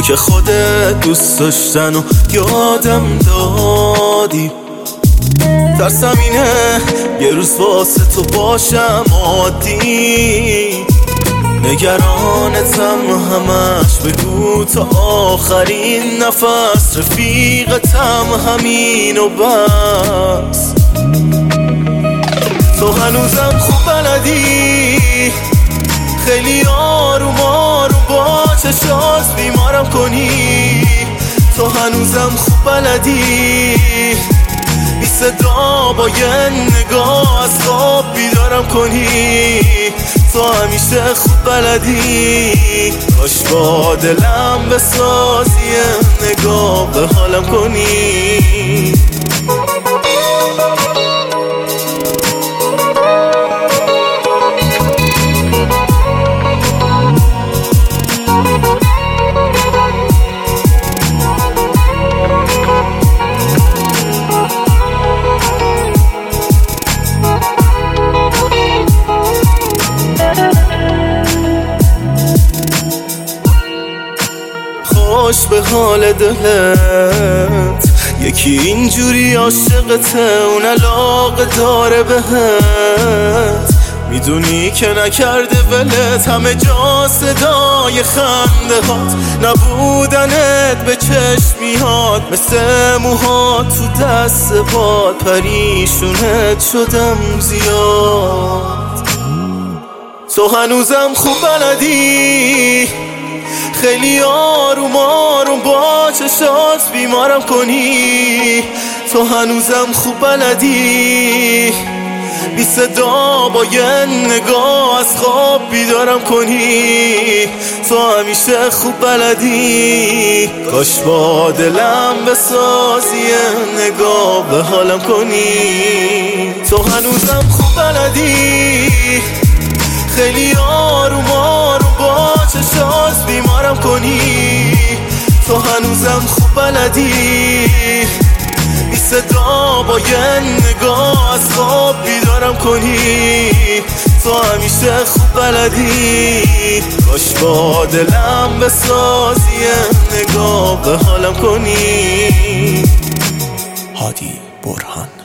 که خودت دوست داشتن و یادم دادی. ترسم اینه یه روز واسه تو باشم عادی، نگرانتم همش بگو تا آخرین نفس رفیقتم همین و بس. تو هنوزم خوب بلدی خیلی آروم آروم با چشات بیمارم کنی. تو هنوزم خوب بلدی بی صدا با یه نگاه از خواب بیدارم کنی. تو همیشه خوب بلدی کاش با دلم بسازی نگاه به حالم کنی. خوش به حال دلت یکی اینجوری عاشقته، اون علاقه داره بهت، میدونی که نکرده ولت، همه جا صدای خنده هات، نبودنت به چشم میاد مثل موهات تو دست باد، پریشونت شدم زیاد. تو هنوزم خوب بلدی خیلی آروم آروم با چشات بیمارم کنی. تو هنوزم خوب بلدی بی صدا با یه نگاه از خواب بیدارم کنی. تو همیشه خوب بلدی کاش با دلم بسازی نگاه به حالم کنی. تو هنوزم خوب بلدی خیلی آروم آروم با چشات بیمارم کنی. تو هنوزم خوب بلدی بی صدا با یه نگاه از خواب بیدارم کنی. تو همیشه خوب بلدی کاش با دلم بسازی نگاه به حالم کنی. هادی برهان.